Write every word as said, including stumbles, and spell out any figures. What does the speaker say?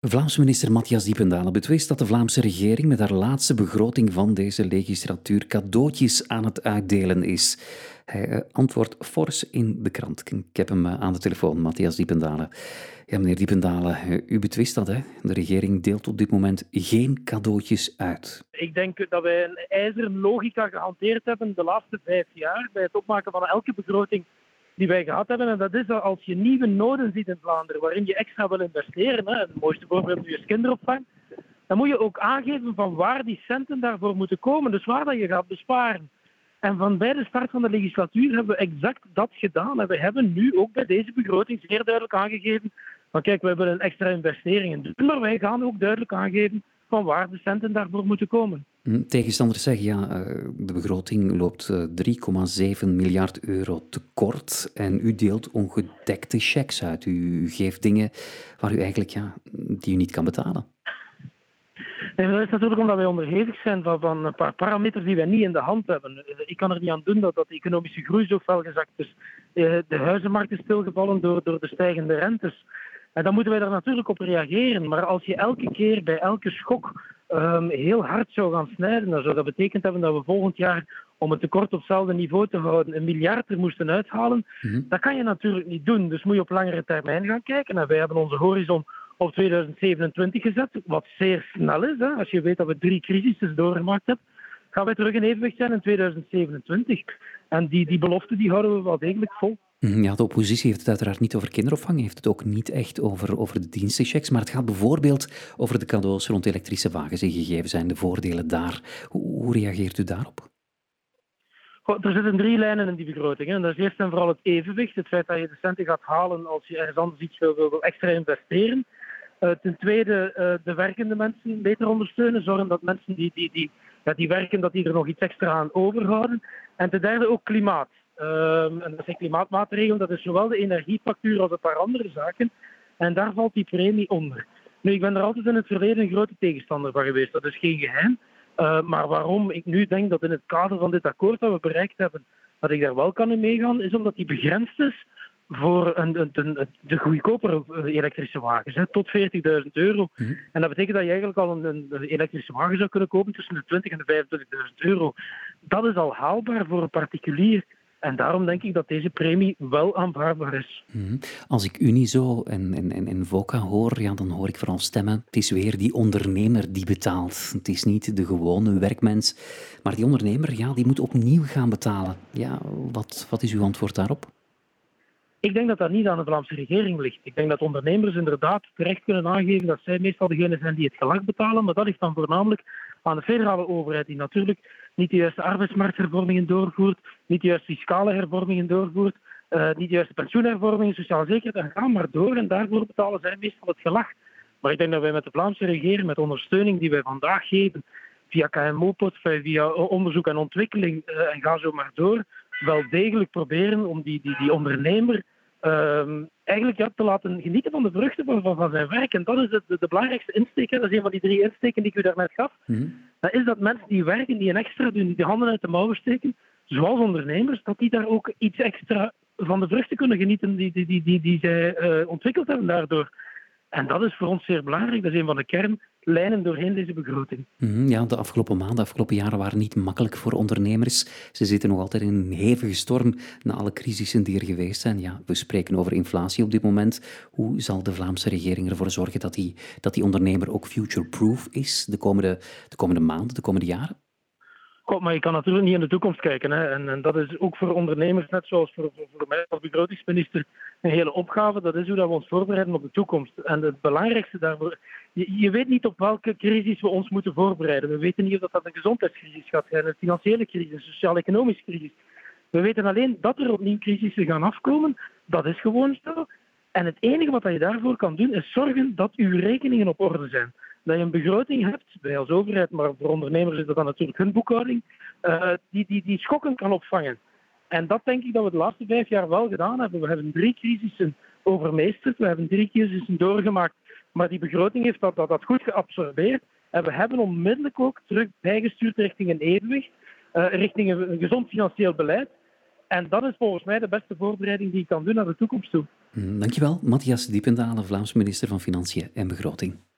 Vlaamse minister Matthias Diependalen betwist dat de Vlaamse regering met haar laatste begroting van deze legislatuur cadeautjes aan het uitdelen is. Hij uh, antwoordt fors in de krant. Ik heb hem uh, aan de telefoon, Matthias Diependalen. Ja, meneer Diependalen, uh, u betwist dat, hè? De regering deelt op dit moment geen cadeautjes uit. Ik denk dat wij een ijzeren logica gehanteerd hebben de laatste vijf jaar bij het opmaken van elke begroting die wij gehad hebben. En dat is dat als je nieuwe noden ziet in Vlaanderen waarin je extra wil investeren, hè, het mooiste voorbeeld nu is kinderopvang, dan moet je ook aangeven van waar die centen daarvoor moeten komen, dus waar dat je gaat besparen. En van bij de start van de legislatuur hebben we exact dat gedaan. En we hebben nu ook bij deze begroting zeer duidelijk aangegeven van kijk, wij willen extra investeringen doen, maar wij gaan ook duidelijk aangeven van waar de centen daarvoor moeten komen. Tegenstanders zeggen, ja, de begroting loopt drie komma zeven miljard euro tekort en u deelt ongedekte cheques uit. U geeft dingen waar u eigenlijk, ja, die u niet kan betalen. En dat is natuurlijk omdat wij onderhevig zijn van, van een paar parameters die wij niet in de hand hebben. Ik kan er niet aan doen dat, dat de economische groei zo fel gezakt is. De huizenmarkt is stilgevallen door, door de stijgende rentes. En dan moeten wij daar natuurlijk op reageren. Maar als je elke keer bij elke schok um, heel hard zou gaan snijden, dan zou dat betekend hebben dat we volgend jaar, om het tekort op hetzelfde niveau te houden, een miljard er moesten uithalen. Mm-hmm. Dat kan je natuurlijk niet doen. Dus moet je op langere termijn gaan kijken. En wij hebben onze horizon op tweeduizend zevenentwintig gezet, wat zeer snel is. Hè. Als je weet dat we drie crisissen doorgemaakt hebben, gaan wij terug in evenwicht zijn in tweeduizend zevenentwintig. En die, die belofte die houden we wel degelijk vol. Ja, de oppositie heeft het uiteraard niet over kinderopvang, heeft het ook niet echt over, over de dienstenchecks, maar het gaat bijvoorbeeld over de cadeaus rond elektrische wagens die gegeven zijn, de voordelen daar. Hoe, hoe reageert u daarop? Goh, er zitten drie lijnen in die begroting. Hè. Dat is eerst en vooral het evenwicht, het feit dat je de centen gaat halen als je ergens anders iets wil, wil, wil extra investeren. Uh, ten tweede, uh, de werkende mensen beter ondersteunen, zorgen dat mensen die, die, die, ja, die werken, dat die er nog iets extra aan overhouden. En ten derde ook klimaat. Uh, en dat zijn klimaatmaatregelen, dat is zowel de energiefactuur als een paar andere zaken. En daar valt die premie onder. Nu, ik ben er altijd in het verleden een grote tegenstander van geweest, dat is geen geheim. Uh, maar waarom ik nu denk dat in het kader van dit akkoord dat we bereikt hebben, dat ik daar wel kan in meegaan, is omdat die begrensd is voor een, een, een, de goedkopere elektrische wagens, hè, tot veertigduizend euro. Mm-hmm. En dat betekent dat je eigenlijk al een, een elektrische wagen zou kunnen kopen tussen de twintig en de vijfentwintigduizend euro. Dat is al haalbaar voor een particulier. En daarom denk ik dat deze premie wel aanvaardbaar is. Mm-hmm. Als ik Unizo en, en, en, en Voca hoor, ja, dan hoor ik vooral stemmen. Het is weer die ondernemer die betaalt. Het is niet de gewone werkmens. Maar die ondernemer, ja, die moet opnieuw gaan betalen. Ja, wat, wat is uw antwoord daarop? Ik denk dat dat niet aan de Vlaamse regering ligt. Ik denk dat ondernemers inderdaad terecht kunnen aangeven dat zij meestal degene zijn die het gelag betalen. Maar dat ligt dan voornamelijk aan de federale overheid, die natuurlijk niet de juiste arbeidsmarkthervormingen doorvoert, niet de juiste fiscale hervormingen doorvoert, uh, niet de juiste pensioenhervormingen, sociale zekerheid. En gaan maar door en daarvoor betalen zij meestal het gelag. Maar ik denk dat wij met de Vlaamse regering, met de ondersteuning die wij vandaag geven, via K M O-portefeuille, via onderzoek en ontwikkeling, uh, en ga zo maar door, wel degelijk proberen om die, die, die ondernemer Um, eigenlijk ja, te laten genieten van de vruchten van, van, van zijn werk. En dat is de, de, de belangrijkste insteek. Hè. Dat is een van die drie insteken die ik u daarnet gaf. Mm-hmm. Dat is dat mensen die werken, die een extra doen, die de handen uit de mouwen steken, zoals ondernemers, dat die daar ook iets extra van de vruchten kunnen genieten die, die, die, die, die zij uh, ontwikkeld hebben daardoor. En dat is voor ons zeer belangrijk. Dat is een van de kernlijnen doorheen deze begroting. Mm, ja, de afgelopen maanden, de afgelopen jaren waren niet makkelijk voor ondernemers. Ze zitten nog altijd in een hevige storm na alle crisissen die er geweest zijn. Ja, we spreken over inflatie op dit moment. Hoe zal de Vlaamse regering ervoor zorgen dat die, dat die ondernemer ook future-proof is de komende, de komende maanden, de komende jaren? God, maar je kan natuurlijk niet in de toekomst kijken. Hè. En, en dat is ook voor ondernemers, net zoals voor, voor, voor mij als begrotingsminister, een hele opgave. Dat is hoe dat we ons voorbereiden op de toekomst. En het belangrijkste daarvoor... Je, je weet niet op welke crisis we ons moeten voorbereiden. We weten niet of dat een gezondheidscrisis gaat zijn, een financiële crisis, een sociaal-economische crisis. We weten alleen dat er opnieuw crisissen gaan afkomen. Dat is gewoon zo. En het enige wat je daarvoor kan doen, is zorgen dat uw rekeningen op orde zijn. Dat je een begroting hebt, wij als overheid, maar voor ondernemers is dat dan natuurlijk hun boekhouding, uh, die, die, die schokken kan opvangen. En dat denk ik dat we de laatste vijf jaar wel gedaan hebben. We hebben drie crisissen overmeesterd, we hebben drie crisissen doorgemaakt, maar die begroting heeft dat, dat, dat goed geabsorbeerd. En we hebben onmiddellijk ook terug bijgestuurd richting een evenwicht, uh, richting een, een gezond financieel beleid. En dat is volgens mij de beste voorbereiding die je kan doen naar de toekomst toe. Dankjewel, Matthias Diependalen, Vlaams minister van Financiën en Begroting.